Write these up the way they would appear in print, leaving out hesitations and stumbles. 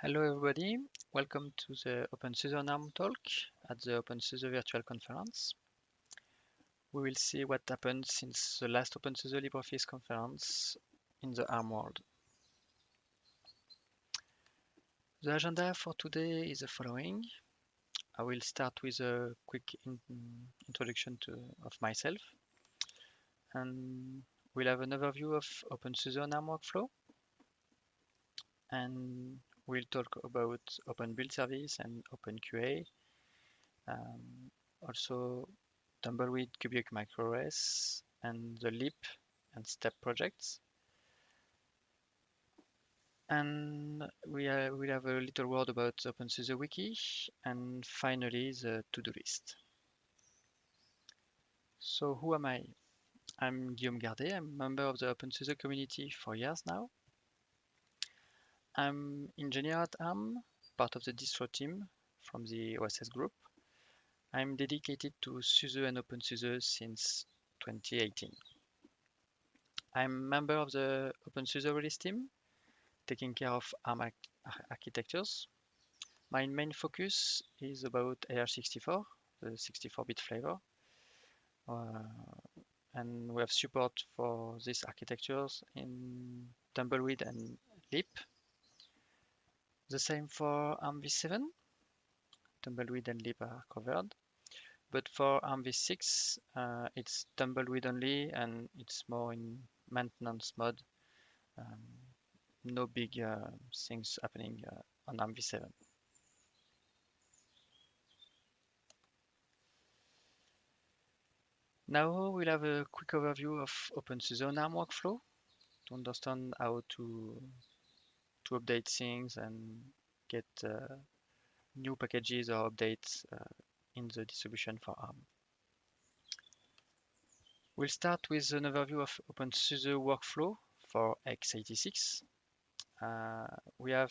Hello everybody, welcome to the OpenSUSE NARM talk at the OpenSUSE Virtual Conference. We will see what happened since the last OpenSUSE LibreOffice conference in the ARM world. The agenda for today is the following. I will start with a quick introduction of myself, and we'll have an overview of OpenSUSE NARM workflow, and we'll talk about Open Build Service and OpenQA. Also Tumbleweed, Kubiak MicroOS, and the Leap and Step projects. And we'll have a little word about OpenSUSE Wiki, and finally the to-do list. So who am I? I'm Guillaume Gardet. I'm a member of the OpenSUSE community for years now. I'm engineer at ARM, part of the distro team from the OSS group. I'm dedicated to SUSE and OpenSUSE since 2018. I'm a member of the OpenSUSE release team, taking care of ARM architectures. My main focus is about AR64, the 64-bit flavor. And we have support for these architectures in Tumbleweed and Leap. The same for ARMv7. Tumbleweed and Leap are covered. But for ARMv6, it's Tumbleweed only, and it's more in maintenance mode. No big things happening on ARMv7. Now we'll have a quick overview of OpenSUSE NARM workflow to understand how to update things and get new packages or updates in the distribution for ARM. We'll start with an overview of OpenSUSE workflow for x86. We have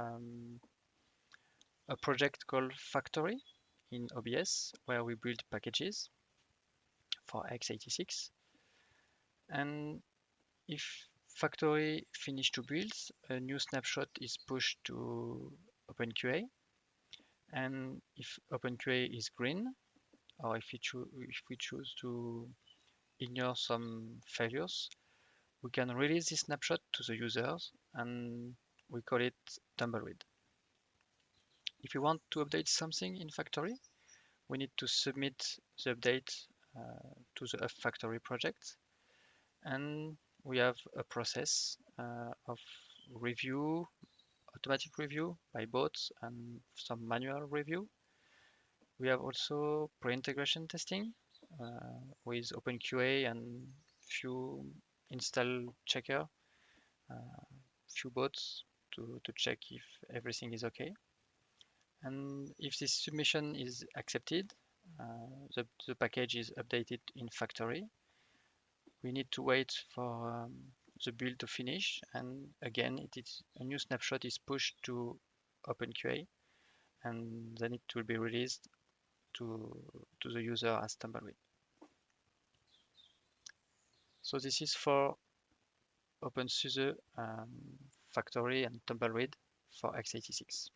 a project called Factory in OBS where we build packages for x86. And if Factory finish to build, a new snapshot is pushed to OpenQA. And if OpenQA is green, or if we choose to ignore some failures, we can release this snapshot to the users, and we call it Tumbleweed. If you want to update something in Factory, we need to submit the update to the Factory project, and we have a process of review, automatic review by bots, and some manual review. We have also pre-integration testing with OpenQA and few install checker, few bots to check if everything is okay. And if this submission is accepted, the package is updated in Factory. We need to wait for the build to finish, and again, a new snapshot is pushed to OpenQA, and then it will be released to the user as Tumbleweed. So this is for OpenSUSE Factory and Tumbleweed for x86.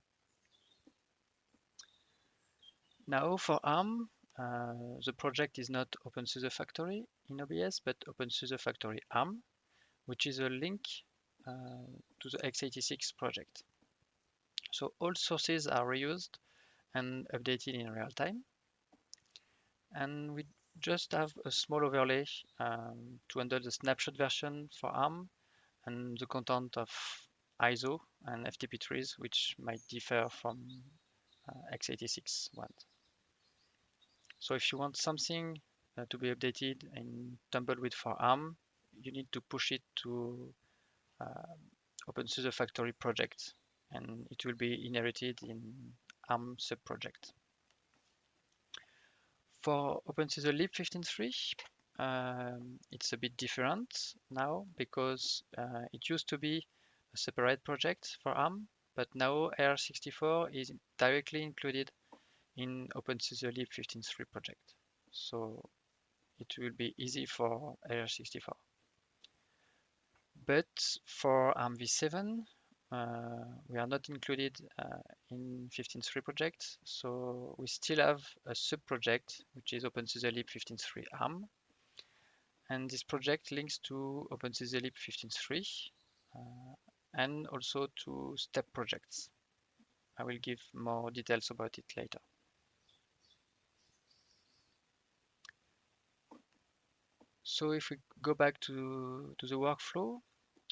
Now for ARM, the project is not OpenSUSE Factory in OBS, but OpenSUSE Factory ARM, which is a link to the x86 project. So all sources are reused and updated in real time. And we just have a small overlay to handle the snapshot version for ARM and the content of ISO and FTP trees, which might differ from x86 ones. So if you want something to be updated in Tumbleweed for ARM, you need to push it to OpenSUSE Factory project, and it will be inherited in ARM subproject. For OpenSUSE Lib 15.3, it's a bit different now because it used to be a separate project for ARM, but now AR64 is directly included in OpenSUSE Lib 15.3 project. So it will be easy for AR64. But for ARMv7, we are not included in 15.3 project, so we still have a sub-project which is OpenSUSE Leap 15.3 ARM, and this project links to OpenSUSE Leap 15.3 and also to step projects. I will give more details about it later. So if we go back to the workflow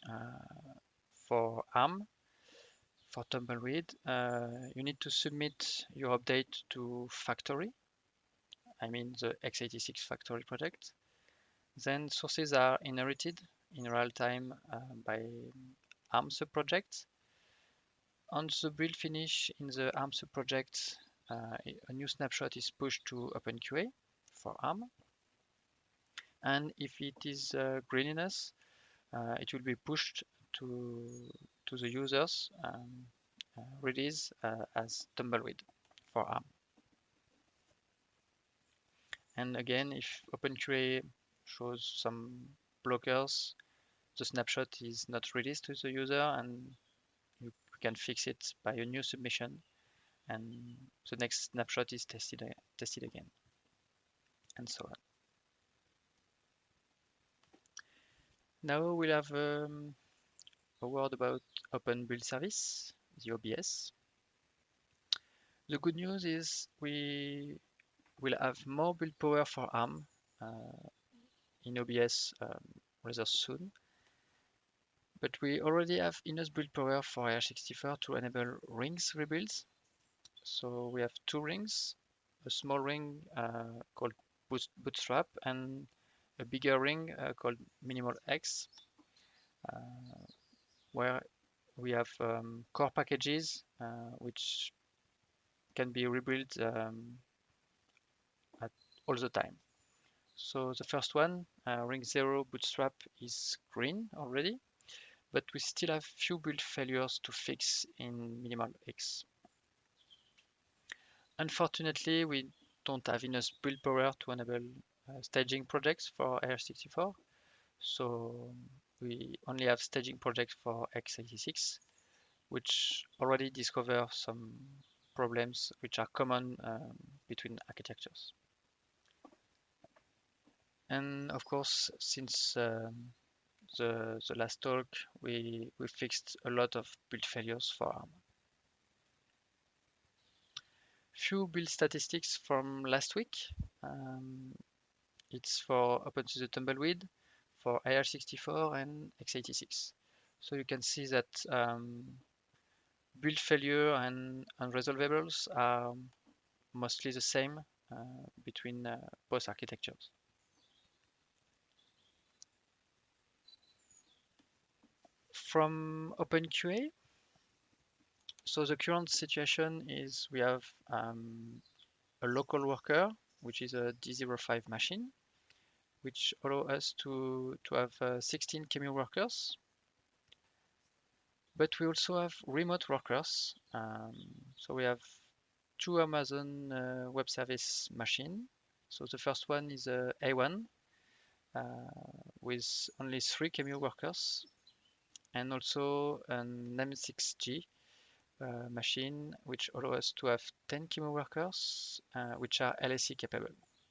for ARM, for Tumbleweed, you need to submit your update to factory. I mean the x86 factory project. Then sources are inherited in real time by ARM subprojects. On the build finish in the ARM subproject, a new snapshot is pushed to OpenQA for ARM. And if it is greeniness, it will be pushed to the users release as Tumbleweed for ARM. And again, if OpenQA shows some blockers, the snapshot is not released to the user, and you can fix it by a new submission, and the next snapshot is tested again, and so on. Now we'll have a word about Open Build Service, the OBS. The good news is we will have more build power for ARM in OBS rather soon. But we already have enough build power for AR64 to enable rings rebuilds. So we have two rings, a small ring called Bootstrap and a bigger ring called Minimal X, where we have core packages which can be rebuilt at all the time. So the first one, ring 0 Bootstrap, is green already, but we still have few build failures to fix in Minimal X. Unfortunately, we don't have enough build power to enable staging projects for AR64, so we only have staging projects for x86, which already discover some problems which are common between architectures. And of course, since the last talk, we fixed a lot of build failures for ARM. Few build statistics from last week. It's for OpenSUSE Tumbleweed, for AR64 and x86. So you can see that build failure and unresolvables are mostly the same between both architectures. From OpenQA, so the current situation is we have a local worker, which is a D05 machine, which allow us to have 16 QEMU workers. But we also have remote workers. So we have two Amazon Web Service machine. So the first one is a A1 with only 3 QEMU workers, and also an M6G machine, which allow us to have 10 QEMU workers, which are LSE capable.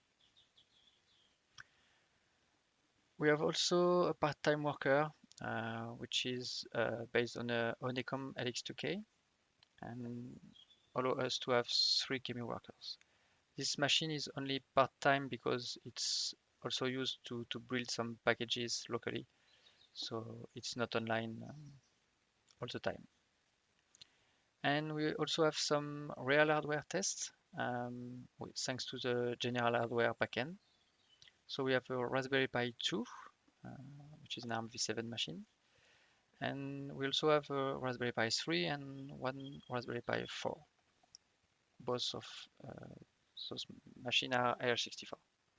We have also a part-time worker, which is based on a Honeycomb LX2K, and allow us to have 3 QEMU workers. This machine is only part-time because it's also used to build some packages locally, so it's not online all the time. And we also have some real hardware tests thanks to the general hardware backend. So we have a Raspberry Pi 2, which is an ARM v7 machine. And we also have a Raspberry Pi 3 and one Raspberry Pi 4. Both of those machines are AR64.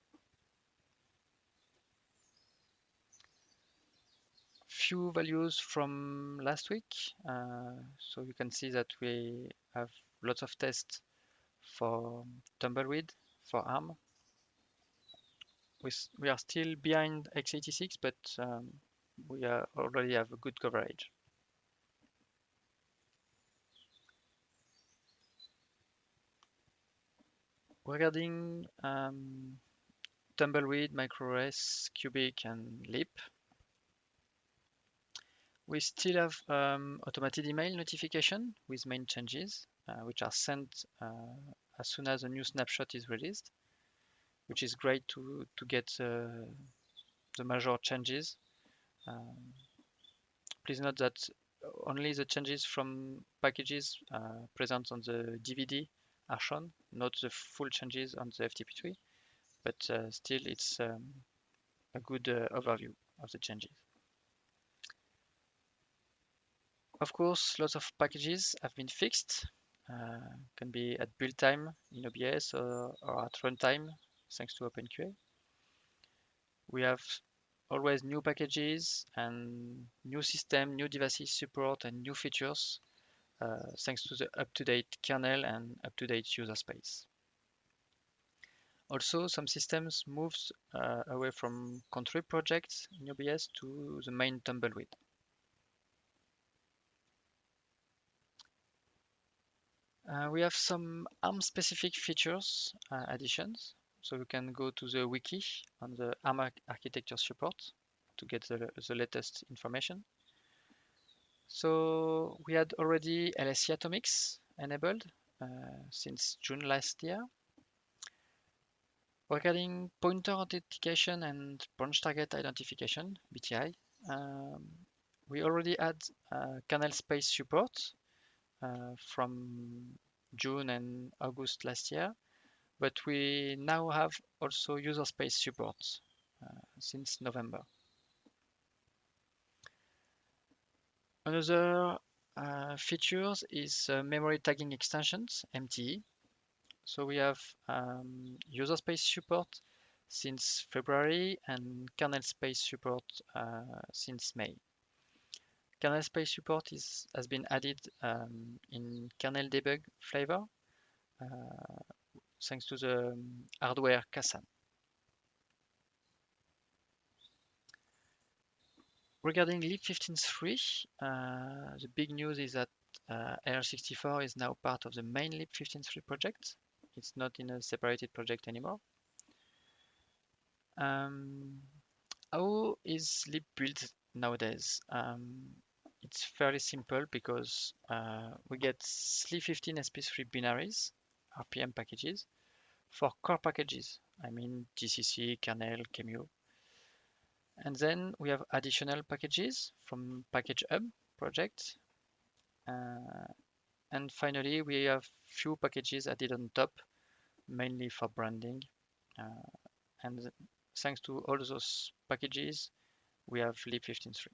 Few values from last week. So you can see that we have lots of tests for Tumbleweed, for ARM. We are still behind x86, but we already have a good coverage. Regarding Tumbleweed, MicroOS, Cubic, and Leap, we still have automated email notification with main changes, which are sent as soon as a new snapshot is released, which is great to get the major changes. Please note that only the changes from packages present on the DVD are shown, not the full changes on the FTP tree, but still it's a good overview of the changes. Of course, lots of packages have been fixed. Can be at build time in OBS or at runtime thanks to OpenQA. We have always new packages and new system, new devices support and new features thanks to the up-to-date kernel and up-to-date user space. Also, some systems moved away from country projects in OBS to the main Tumbleweed. We have some ARM-specific features additions. So you can go to the wiki on the ARM architecture support to get the latest information. So we had already LSE Atomics enabled since June last year. Regarding pointer authentication and branch target identification, BTI, we already had kernel space support from June and August last year, but we now have also user space support since November. Another features is memory tagging extensions, MTE. So we have user space support since February and kernel space support since May. Kernel space support has been added in kernel debug flavor thanks to the hardware Kasan. Regarding lib 15.3, the big news is that AR64 is now part of the main lib 15.3 project. It's not in a separated project anymore. How is lib built nowadays? It's fairly simple because we get SLI15 SP3 binaries, RPM packages, for core packages. I mean GCC, kernel, QEMU. And then we have additional packages from Package Hub project. And finally, we have few packages added on top, mainly for branding. And thanks to all those packages, we have lib 15.3.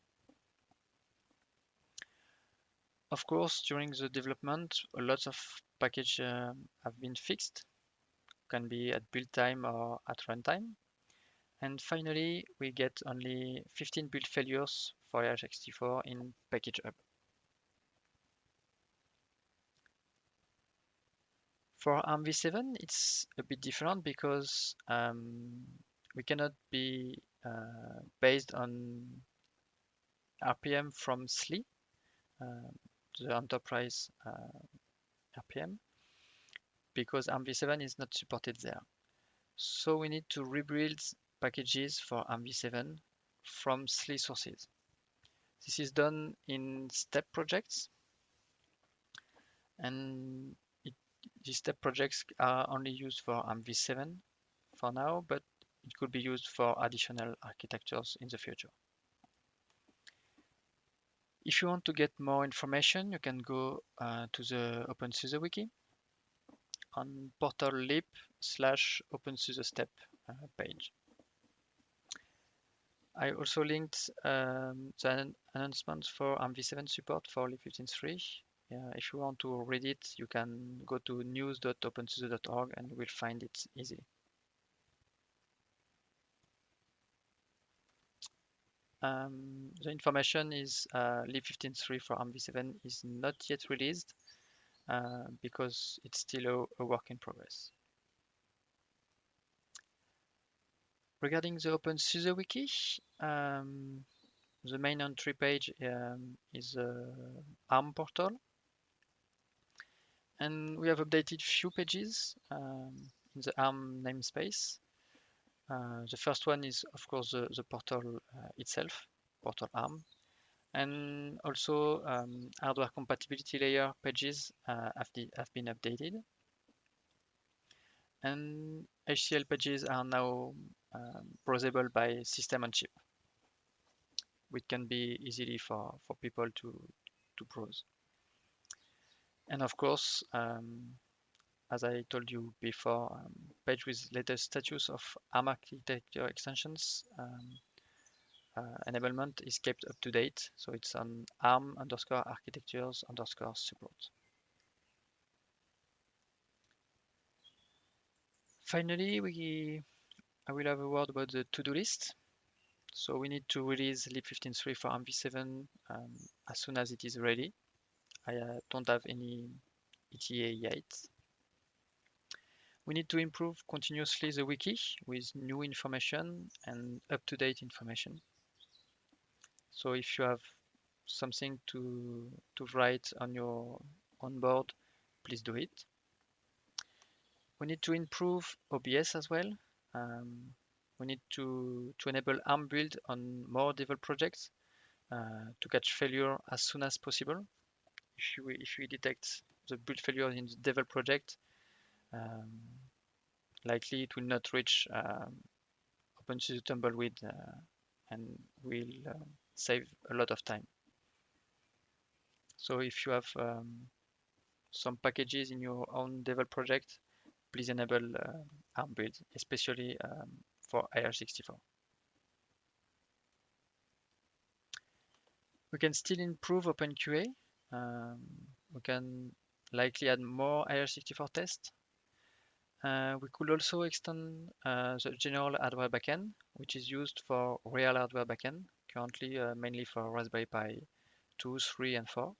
Of course, during the development, lots of packages have been fixed, can be at build time or at runtime. And finally, we get only 15 build failures for AR64 in Package Hub. For ARMv7, it's a bit different because we cannot be based on RPM from SLI, the enterprise RPM, because ARMv7 is not supported there. So we need to rebuild packages for ARMv7 from SLI sources. This is done in step projects, and these step projects are only used for ARMv7 for now, but it could be used for additional architectures in the future. If you want to get more information, you can go to the OpenSUSE wiki on portal lib/OpenSUSE step page. I also linked the announcement for ARMv7 support for lib 15.3. If you want to read it, you can go to news.opensuse.org and you will find it easily. The information is lib 15.3 for ARMv7 is not yet released because it's still a work in progress. Regarding the OpenSUSE wiki, the main entry page is ARM portal. And we have updated few pages in the ARM namespace. The first one is, of course, the portal itself, portal ARM. And also hardware compatibility layer pages have been updated. And HCL pages are now browsable by system on chip, which can be easily for people to browse. And of course, as I told you before, page with latest status of ARM architecture extensions enablement is kept up to date. So it's on ARM_architectures_support. Finally, I will have a word about the to-do list. So we need to release lib15.3 for ARMv7 as soon as it is ready. I don't have any ETA yet. We need to improve continuously the wiki with new information and up-to-date information. So if you have something to write on your on board, please do it. We need to improve OBS as well. We need to enable ARM build on more devel projects to catch failure as soon as possible. If we detect the build failure in the devel project, likely it will not reach OpenSUSE Tumbleweed and will save a lot of time. So if you have some packages in your own devel project, please enable ARM build, especially for AR64. We can still improve OpenQA. We can likely add more AR64 tests. We could also extend the general hardware backend, which is used for real hardware backend, currently mainly for Raspberry Pi 2, 3, and 4.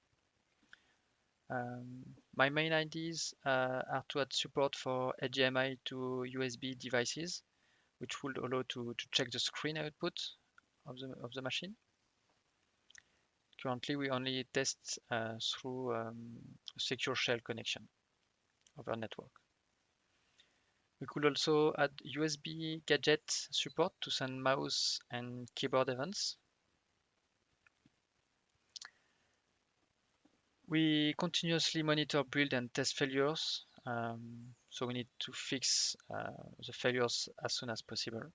My main ideas are to add support for HDMI to USB devices, which would allow to check the screen output of the machine. Currently, we only test through a secure shell connection over network. We could also add USB gadget support to send mouse and keyboard events. We continuously monitor build and test failures, so we need to fix the failures as soon as possible.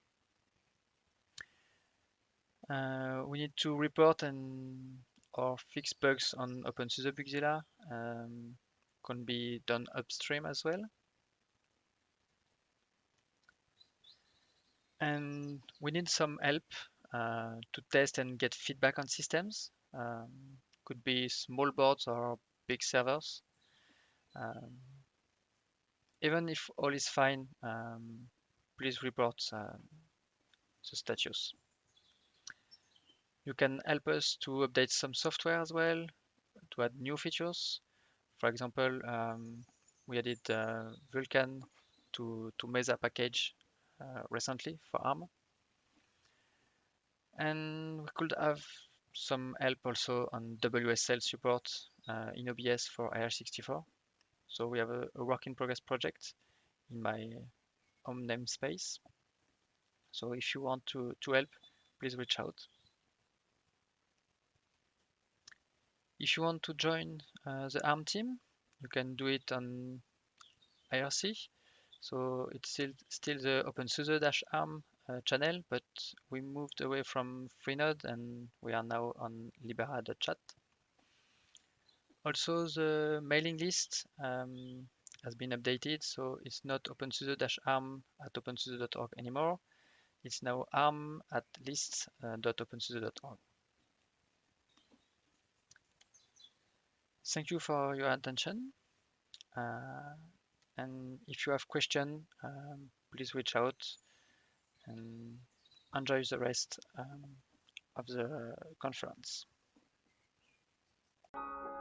We need to report or fix bugs on OpenSUSE Bugzilla. Can be done upstream as well. And we need some help to test and get feedback on systems. Could be small boards or big servers. Even if all is fine, please report the status. You can help us to update some software as well, to add new features. For example, we added Vulkan to Mesa package recently for ARM. And we could have some help also on WSL support in OBS for AR64. So we have a work in progress project in my home namespace. So if you want to help, please reach out. If you want to join the ARM team, you can do it on IRC. So it's still the OpenSUSE-ARM channel, but we moved away from Freenode and we are now on Libera.chat. Also, the mailing list has been updated, so it's not OpenSUSE-ARM at OpenSUSE.org anymore. It's now ARM at lists.opensuse.org. Thank you for your attention. And if you have questions, please reach out and enjoy the rest of the conference.